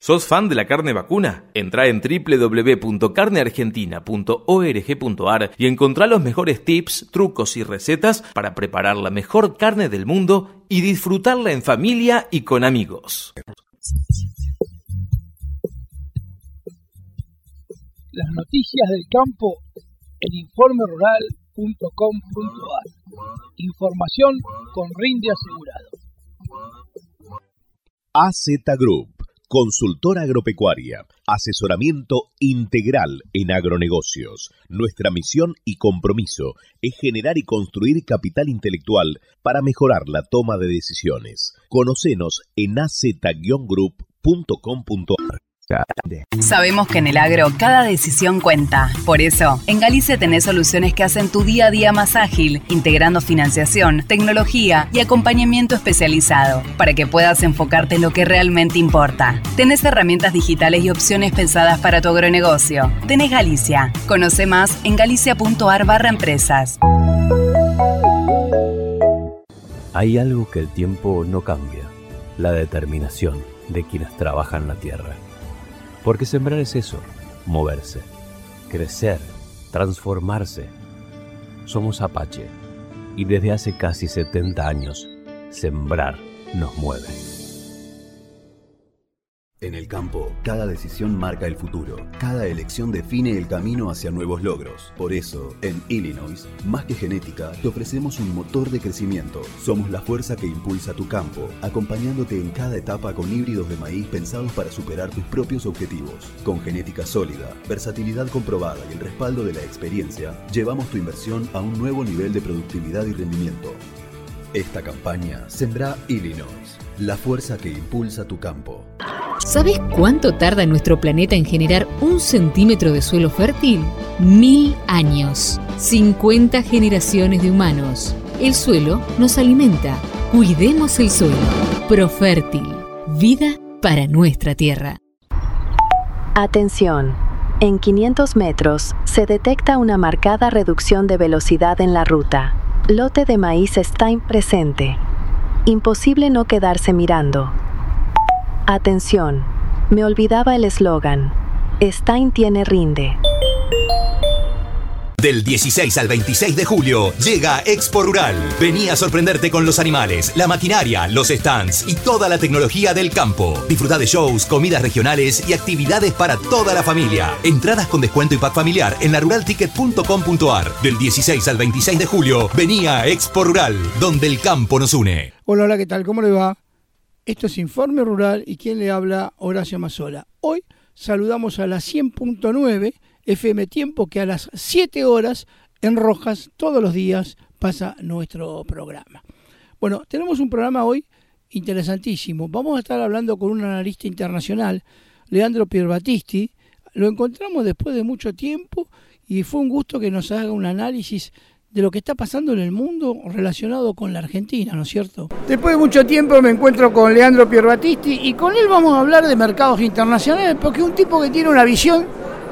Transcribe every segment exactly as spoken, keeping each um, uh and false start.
¿Sos fan de la carne vacuna? Entrá en doble u doble u doble u punto carne argentina punto org punto a r y encontrá los mejores tips, trucos y recetas para preparar la mejor carne del mundo y disfrutarla en familia y con amigos. Las noticias del campo en informe rural punto com punto a r. Información con rinde asegurado. A Z Group, consultora agropecuaria, asesoramiento integral en agronegocios. Nuestra misión y compromiso es generar y construir capital intelectual para mejorar la toma de decisiones. Conocenos en a z group punto com punto a r. Sabemos que en el agro cada decisión cuenta. Por eso, en Galicia tenés soluciones que hacen tu día a día más ágil, integrando financiación, tecnología y acompañamiento especializado, para que puedas enfocarte en lo que realmente importa. Tenés herramientas digitales y opciones pensadas para tu agronegocio. Tenés Galicia. Conoce más en galicia punto a r barra empresas. Hay algo que el tiempo no cambia: la determinación de quienes trabajan la tierra. Porque sembrar es eso, moverse, crecer, transformarse. Somos Apache y desde hace casi setenta años, sembrar nos mueve. En el campo, cada decisión marca el futuro. Cada elección define el camino hacia nuevos logros. Por eso, en Illinois, más que genética, te ofrecemos un motor de crecimiento. Somos la fuerza que impulsa tu campo, acompañándote en cada etapa con híbridos de maíz pensados para superar tus propios objetivos. Con genética sólida, versatilidad comprobada y el respaldo de la experiencia, llevamos tu inversión a un nuevo nivel de productividad y rendimiento. Esta campaña Sembra Illinois, la fuerza que impulsa tu campo. ¿Sabes cuánto tarda nuestro planeta en generar un centímetro de suelo fértil? Mil años. cincuenta generaciones de humanos. El suelo nos alimenta. Cuidemos el suelo. Profértil. Vida para nuestra tierra. Atención. En quinientos metros se detecta una marcada reducción de velocidad en la ruta. Lote de maíz Stein presente. Imposible no quedarse mirando. Atención, me olvidaba el eslogan. Stein tiene rinde. Del dieciséis al veintiséis de julio llega Expo Rural. Vení a sorprenderte con los animales, la maquinaria, los stands y toda la tecnología del campo. Disfrutá de shows, comidas regionales y actividades para toda la familia. Entradas con descuento y pack familiar en la rural ticket punto com punto a r. Del dieciséis al veintiséis de julio, vení a Expo Rural, donde el campo nos une. Hola, hola, ¿qué tal? ¿Cómo le va? Esto es Informe Rural y quien le habla, Horacio Mazzola. Hoy saludamos a la cien punto nueve F M Tiempo, que a las siete horas en Rojas todos los días pasa nuestro programa. Bueno, tenemos un programa hoy interesantísimo. Vamos a estar hablando con un analista internacional, Leandro Pierbattisti. Lo encontramos después de mucho tiempo y fue un gusto que nos haga un análisis de lo que está pasando en el mundo relacionado con la Argentina, ¿no es cierto? Después de mucho tiempo me encuentro con Leandro Pierbattisti y con él vamos a hablar de mercados internacionales, porque es un tipo que tiene una visión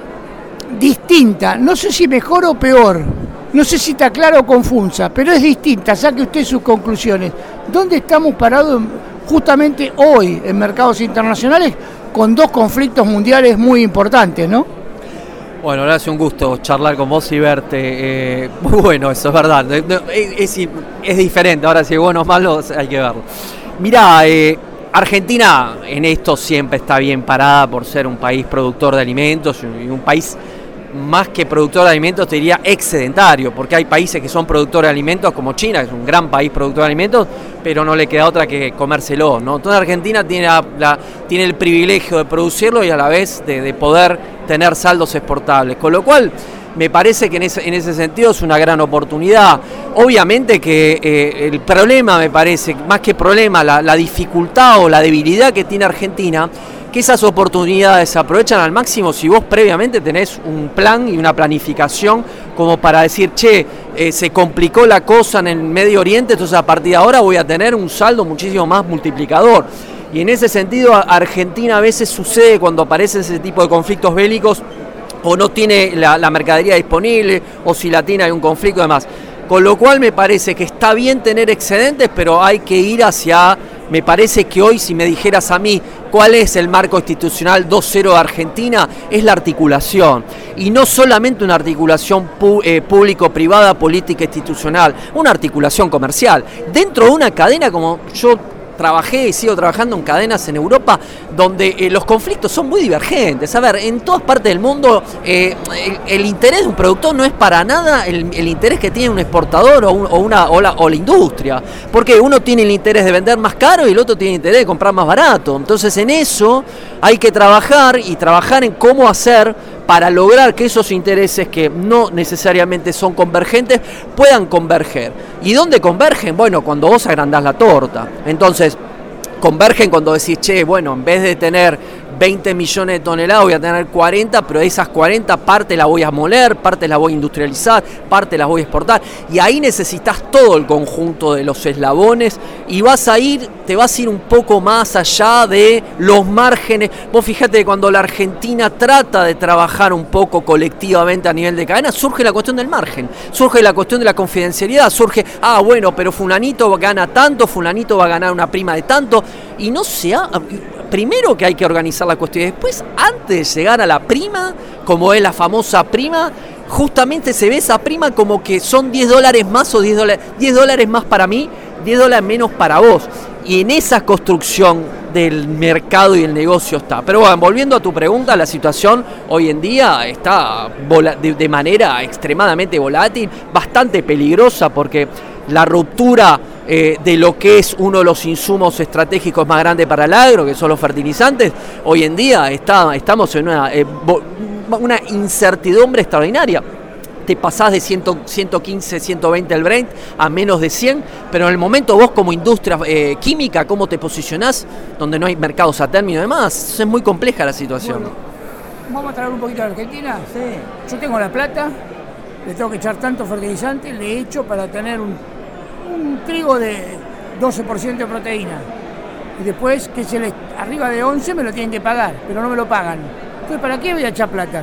distinta, no sé si mejor o peor, no sé si está claro o confusa, pero es distinta, saque usted sus conclusiones. ¿Dónde estamos parados justamente hoy en mercados internacionales con dos conflictos mundiales muy importantes, no? Bueno, Horacio, un gusto charlar con vos y verte. Eh, muy bueno, eso es verdad. Es, es, es diferente, ahora si es bueno o malo hay que verlo. Mirá, eh, Argentina en esto siempre está bien parada por ser un país productor de alimentos y un país más que productor de alimentos, te diría excedentario, porque hay países que son productores de alimentos como China, que es un gran país productor de alimentos, pero no le queda otra que comérselo, ¿no? Entonces Argentina tiene, la, la, tiene el privilegio de producirlo y a la vez de, de poder tener saldos exportables, con lo cual me parece que en ese, en ese sentido es una gran oportunidad. Obviamente que eh, el problema, me parece, más que problema, la, la dificultad o la debilidad que tiene Argentina, que esas oportunidades se aprovechan al máximo si vos previamente tenés un plan y una planificación como para decir, che, eh, se complicó la cosa en el Medio Oriente, entonces a partir de ahora voy a tener un saldo muchísimo más multiplicador. Y en ese sentido, Argentina a veces sucede cuando aparecen ese tipo de conflictos bélicos, o no tiene la, la mercadería disponible, o si la tiene hay un conflicto y demás. Con lo cual me parece que está bien tener excedentes, pero hay que ir hacia me parece que hoy, si me dijeras a mí cuál es el marco institucional dos punto cero de Argentina, es la articulación. Y no solamente una articulación pu- eh, público-privada, política institucional, una articulación comercial. Dentro de una cadena, como yo trabajé y sigo trabajando en cadenas en Europa, donde eh, los conflictos son muy divergentes. A ver, en todas partes del mundo eh, el, el interés de un productor no es para nada el, el interés que tiene un exportador o, un, o, una, o, la, o la industria, porque uno tiene el interés de vender más caro y el otro tiene el interés de comprar más barato. Entonces en eso hay que trabajar y trabajar en cómo hacer para lograr que esos intereses que no necesariamente son convergentes puedan converger. ¿Y dónde convergen? Bueno, cuando vos agrandás la torta. Entonces, convergen cuando decís, che, bueno, en vez de tener veinte millones de toneladas voy a tener cuarenta, pero de esas cuarenta parte la voy a moler, parte la voy a industrializar, parte las voy a exportar, y ahí necesitas todo el conjunto de los eslabones y vas a ir, te vas a ir un poco más allá de los márgenes. Vos fíjate que cuando la Argentina trata de trabajar un poco colectivamente a nivel de cadena, surge la cuestión del margen, surge la cuestión de la confidencialidad, surge, ah, bueno, pero fulanito gana tanto, fulanito va a ganar una prima de tanto, y no se ha... Primero que hay que organizar la cuestión, y después, antes de llegar a la prima, como es la famosa prima, justamente se ve esa prima como que son diez dólares más o diez dólares, diez dólares más para mí, diez dólares menos para vos. Y en esa construcción del mercado y el negocio está. Pero bueno, volviendo a tu pregunta, la situación hoy en día está de, de manera extremadamente volátil, bastante peligrosa, porque la ruptura eh, de lo que es uno de los insumos estratégicos más grandes para el agro, que son los fertilizantes, hoy en día está, estamos en una, eh, una incertidumbre extraordinaria. Te pasás de cien, ciento quince, ciento veinte el Brent a menos de cien, pero en el momento vos como industria eh, química, ¿cómo te posicionás? Donde no hay mercados a término y demás, es muy compleja la situación. Bueno, vamos a traer un poquito a la Argentina. Sí. Yo tengo la plata, le tengo que echar tanto fertilizante, le he hecho para tener un, un trigo de doce por ciento de proteína. Y después, que se les arriba de once me lo tienen que pagar, pero no me lo pagan. Entonces, ¿para qué voy a echar plata?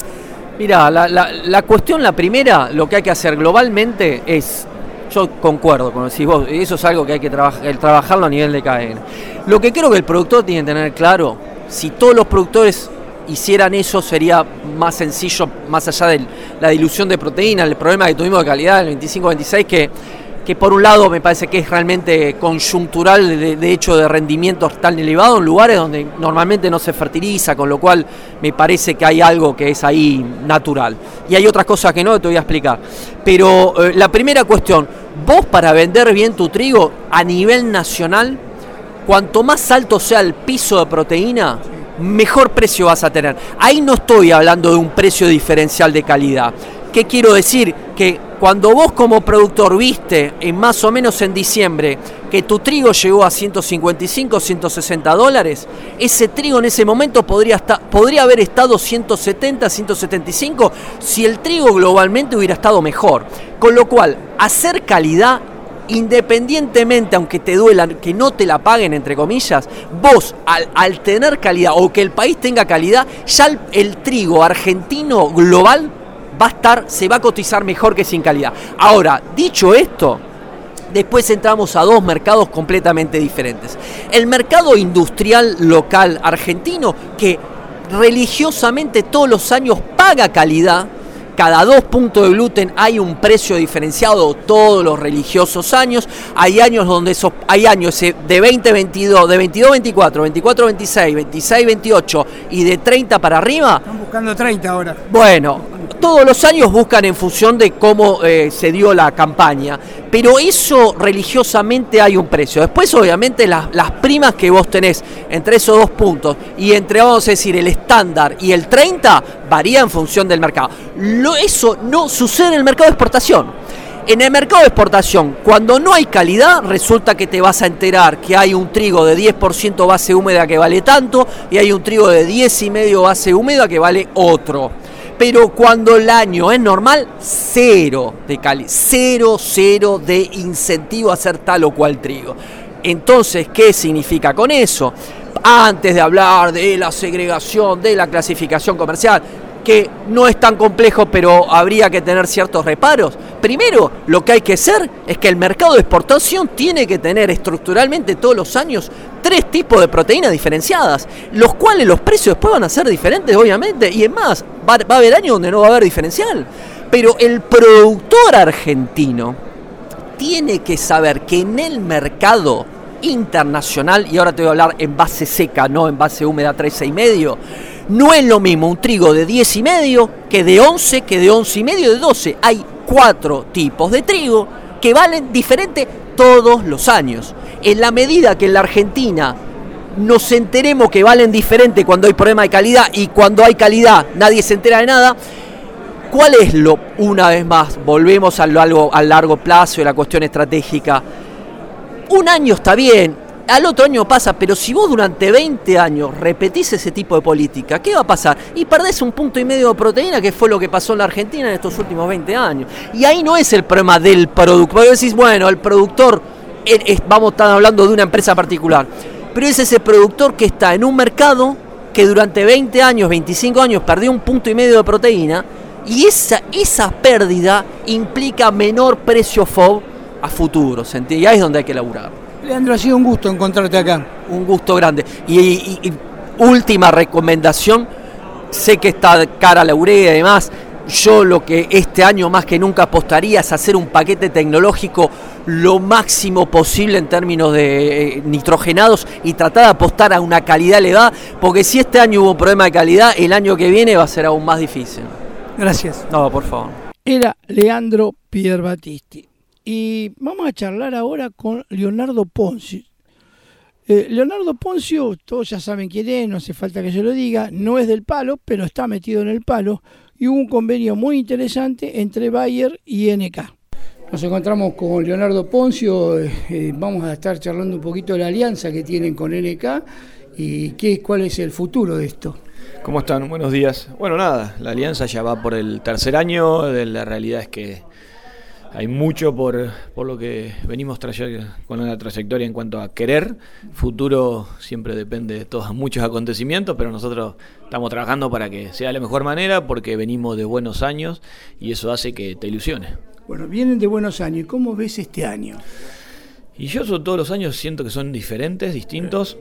Mira, la, la, la cuestión, la primera, lo que hay que hacer globalmente es, yo concuerdo con lo que decís vos, eso es algo que hay que trabajar, el trabajarlo a nivel de cadena. Lo que creo que el productor tiene que tener claro, si todos los productores hicieran eso, sería más sencillo, más allá de la dilución de proteína, el problema que tuvimos de calidad en el veinticinco veintiséis, que, que por un lado me parece que es realmente conjuntural, de, de hecho de rendimientos tan elevados en lugares donde normalmente no se fertiliza, con lo cual me parece que hay algo que es ahí natural. Y hay otras cosas que no, te voy a explicar. Pero eh, la primera cuestión, vos para vender bien tu trigo a nivel nacional, cuanto más alto sea el piso de proteína, mejor precio vas a tener. Ahí no estoy hablando de un precio diferencial de calidad. ¿Qué quiero decir? Que cuando vos como productor viste en más o menos en diciembre que tu trigo llegó a ciento cincuenta y cinco, ciento sesenta dólares, ese trigo en ese momento podría, estar, podría haber estado ciento setenta, ciento setenta y cinco si el trigo globalmente hubiera estado mejor. Con lo cual, hacer calidad, independientemente, aunque te duelan, que no te la paguen, entre comillas, vos al, al tener calidad o que el país tenga calidad, ya el, el trigo argentino global va a estar, se va a cotizar mejor que sin calidad. Ahora, dicho esto, después entramos a dos mercados completamente diferentes. El mercado industrial local argentino, que religiosamente todos los años paga calidad. Cada dos puntos de gluten hay un precio diferenciado todos los religiosos años. Hay años donde esos, hay años de veinte veintidós, de veintidós veinticuatro, veinticuatro veintiséis, veintiséis veintiocho y de treinta para arriba. Están buscando treinta ahora. Bueno, todos los años buscan en función de cómo eh, se dio la campaña, pero eso religiosamente hay un precio. Después obviamente las, las primas que vos tenés entre esos dos puntos y entre, vamos a decir, el estándar y el treinta varía en función del mercado. Lo, eso no sucede en el mercado de exportación. En el mercado de exportación, cuando no hay calidad, resulta que te vas a enterar que hay un trigo de diez por ciento base húmeda que vale tanto y hay un trigo de diez por ciento base húmeda que vale otro. Pero cuando el año es normal, cero de cali, cero, cero de incentivo a hacer tal o cual trigo. Entonces, ¿qué significa con eso? Antes de hablar de la segregación, de la clasificación comercial, que no es tan complejo, pero habría que tener ciertos reparos. primero lo que hay que hacer es que el mercado de exportación tiene que tener estructuralmente todos los años tres tipos de proteínas diferenciadas, los cuales los precios después van a ser diferentes, obviamente, y es más, va, va a haber años donde no va a haber diferencial. Pero el productor argentino tiene que saber que en el mercado internacional, y ahora te voy a hablar en base seca, no en base húmeda trece y medio, no es lo mismo un trigo de diez y medio que de once, que de once y medio, de doce. Hay cuatro tipos de trigo que valen diferente todos los años. En la medida que en la Argentina nos enteremos que valen diferente cuando hay problema de calidad y cuando hay calidad nadie se entera de nada, ¿cuál es lo, una vez más, volvemos a lo algo a largo plazo y a la cuestión estratégica? Un año está bien, al otro año pasa, pero si vos durante veinte años repetís ese tipo de política, ¿qué va a pasar? Y perdés un punto y medio de proteína, que fue lo que pasó en la Argentina en estos últimos veinte años. Y ahí no es el problema del producto, porque decís, bueno, el productor, es, es, vamos a estar hablando de una empresa particular, pero es ese productor que está en un mercado que durante veinte años, veinticinco años, perdió un punto y medio de proteína, y esa, esa pérdida implica menor precio F O B a futuro, ¿se y ahí es donde hay que laburar. Leandro, ha sido un gusto encontrarte acá. Un gusto grande. Y, y, y última recomendación, sé que está cara la urea y demás, yo lo que este año más que nunca apostaría es hacer un paquete tecnológico lo máximo posible en términos de eh, nitrogenados y tratar de apostar a una calidad elevada, porque si este año hubo un problema de calidad, el año que viene va a ser aún más difícil. Gracias. No, por favor. Era Leandro Pierbattisti. Y vamos a charlar ahora con Leonardo Ponzio. Eh, Leonardo Ponzio, todos ya saben quién es, no hace falta que yo lo diga, no es del palo, pero está metido en el palo. Y hubo un convenio muy interesante entre Bayer y N K. Nos encontramos con Leonardo Ponzio, eh, vamos a estar charlando un poquito de la alianza que tienen con N K y qué, cuál es el futuro de esto. ¿Cómo están? Buenos días. Bueno, nada, la alianza ya va por el tercer año, la realidad es que hay mucho por, por lo que venimos traye- con la trayectoria en cuanto a querer. Futuro siempre depende de todos muchos acontecimientos, pero nosotros estamos trabajando para que sea de la mejor manera porque venimos de buenos años y eso hace que te ilusiones. Bueno, vienen de buenos años. ¿Cómo ves este año? Y yo sobre todos los años siento que son diferentes, distintos,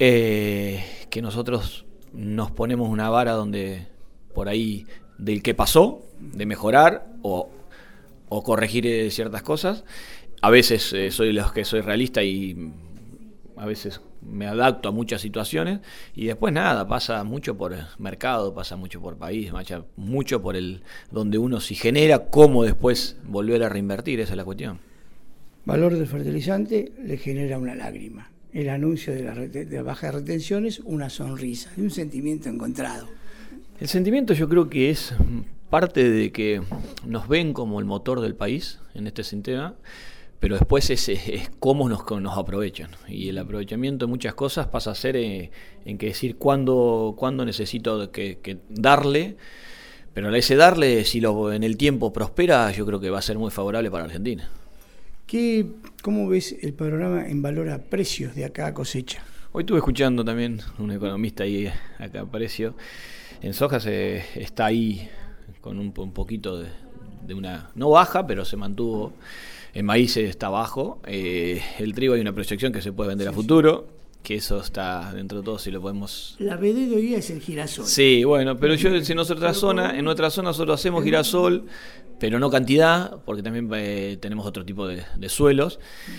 eh, que nosotros nos ponemos una vara donde por ahí del que pasó, de mejorar o... o corregir eh, ciertas cosas. A veces eh, soy los que soy realista y a veces me adapto a muchas situaciones y después nada, pasa mucho por mercado, pasa mucho por país, pasa mucho por el donde uno si genera, cómo después volver a reinvertir, esa es la cuestión. Valor del fertilizante le genera una lágrima. El anuncio de la, rete- de la baja de retenciones, una sonrisa, y un sentimiento encontrado. El sentimiento yo creo que es parte de que nos ven como el motor del país en este sistema, pero después es, es, es cómo nos, nos aprovechan. Y el aprovechamiento de muchas cosas pasa a ser eh, en que decir cuándo, cuándo necesito que, que darle, pero a ese darle, si lo, en el tiempo prospera, yo creo que va a ser muy favorable para Argentina. ¿Qué, ¿Cómo ves el panorama en valor a precios de acá a cosecha? Hoy estuve escuchando también un economista ahí acá a precio. En soja se está ahí con un, un poquito de, de una, no baja, pero se mantuvo. En maíz está bajo. Eh, el trigo hay una proyección que se puede vender sí, a futuro, sí. Que eso está dentro de todo si lo podemos... La B D de hoy es el girasol. Sí, bueno, pero yo en nuestra zona, en nuestra zona nosotros hacemos girasol, pero no cantidad, porque también eh, tenemos otro tipo de, de suelos,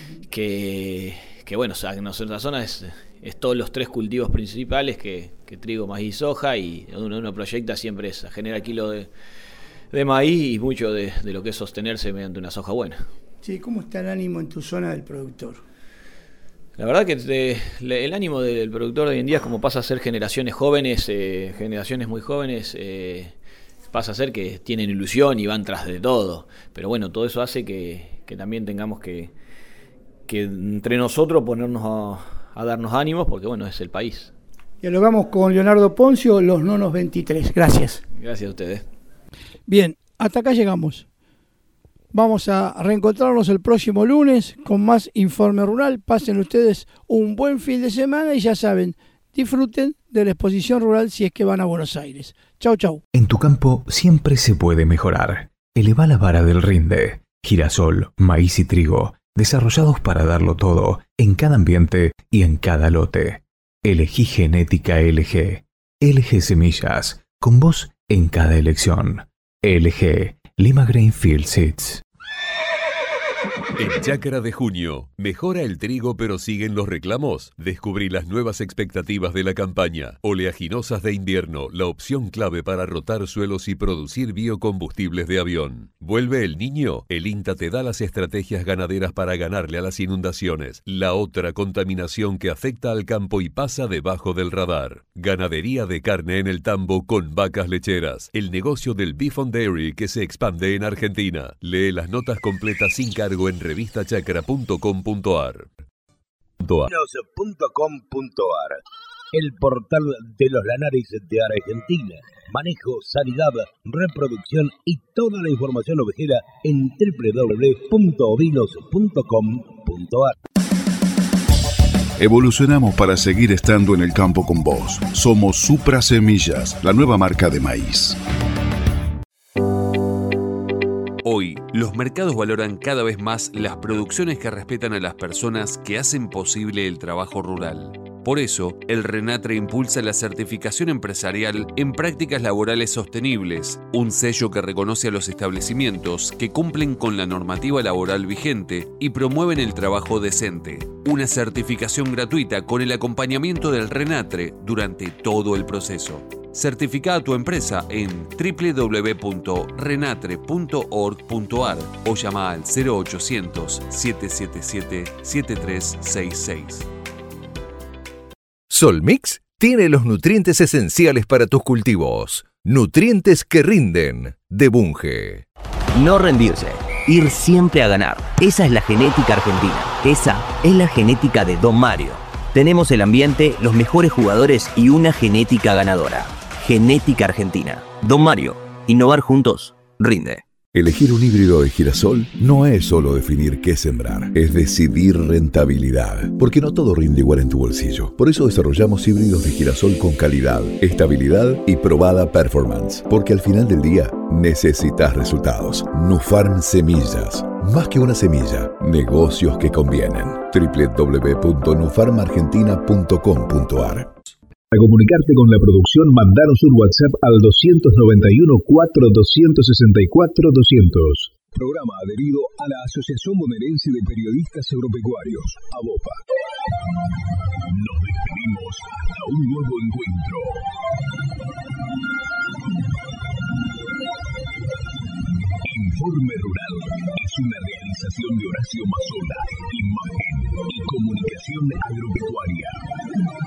que, que bueno, o sea, en nuestra zona es, es todos los tres cultivos principales, que, que trigo, maíz y soja, y uno, uno proyecta siempre es generar kilo de, de maíz y mucho de, de lo que es sostenerse mediante una soja buena. Sí, ¿cómo está el ánimo en tu zona del productor? La verdad que de, le, el ánimo del productor de hoy en día es como pasa a ser generaciones jóvenes, eh, generaciones muy jóvenes, eh, pasa a ser que tienen ilusión y van tras de todo. Pero bueno, todo eso hace que, que también tengamos que, que entre nosotros ponernos a, a darnos ánimos, porque bueno, es el país. Dialogamos con Leonardo Ponzio, los Nonos veintitrés. Gracias. Gracias a ustedes. Bien, hasta acá llegamos. Vamos a reencontrarnos el próximo lunes con más Informe Rural. Pasen ustedes un buen fin de semana y ya saben, disfruten de la exposición rural si es que van a Buenos Aires. Chau, chau. En tu campo siempre se puede mejorar. Eleva la vara del rinde. girasol, maíz y trigo, desarrollados para darlo todo, en cada ambiente y en cada lote. Elegí Genética L G. L G Semillas, con vos en cada elección. L G, Lima Grainfield Seeds. En Chácara de Junio, mejora el trigo pero siguen los reclamos. Descubrí las nuevas expectativas de la campaña. Oleaginosas de invierno, la opción clave para rotar suelos y producir biocombustibles de avión. ¿Vuelve el niño? El INTA te da las estrategias ganaderas para ganarle a las inundaciones. La otra contaminación que afecta al campo y pasa debajo del radar. Ganadería de carne en el tambo con vacas lecheras. El negocio del Beef on Dairy que se expande en Argentina. Lee las notas completas sin cargo en revista chacra punto com punto ar. punto com punto ar, el portal de los lanares de Argentina. Manejo, sanidad, reproducción y toda la información ovejera en doble u doble u doble u punto ovinos punto com punto ar. Evolucionamos para seguir estando en el campo con vos. Somos Supra Semillas, la nueva marca de maíz. Hoy, los mercados valoran cada vez más las producciones que respetan a las personas que hacen posible el trabajo rural. Por eso, el RENATRE impulsa la certificación empresarial en prácticas laborales sostenibles, un sello que reconoce a los establecimientos que cumplen con la normativa laboral vigente y promueven el trabajo decente. Una certificación gratuita con el acompañamiento del RENATRE durante todo el proceso. Certifica a tu empresa en doble u doble u doble u punto renatre punto org punto ar o llama al cero ochocientos, siete siete siete, siete tres seis seis. Solmix tiene los nutrientes esenciales para tus cultivos. Nutrientes que rinden, de Bunge. No rendirse, ir siempre a ganar. Esa es la genética argentina. Esa es la genética de Don Mario. Tenemos el ambiente, los mejores jugadores y una genética ganadora. Genética Argentina. Don Mario, innovar juntos, rinde. Elegir un híbrido de girasol no es solo definir qué sembrar, es decidir rentabilidad, porque no todo rinde igual en tu bolsillo. Por eso desarrollamos híbridos de girasol con calidad, estabilidad y probada performance, porque al final del día necesitas resultados. Nufarm Semillas, más que una semilla, negocios que convienen. doble u doble u doble u punto nufarm argentina punto com punto ar. Para comunicarte con la producción, mandanos un WhatsApp al dos nueve uno, cuatro dos seis cuatro, doscientos. Programa adherido a la Asociación Bonaerense de Periodistas Agropecuarios, ABOPA. Nos despedimos hasta un nuevo encuentro. Informe Rural es una realización de Horacio Mazola, imagen y comunicación agropecuaria.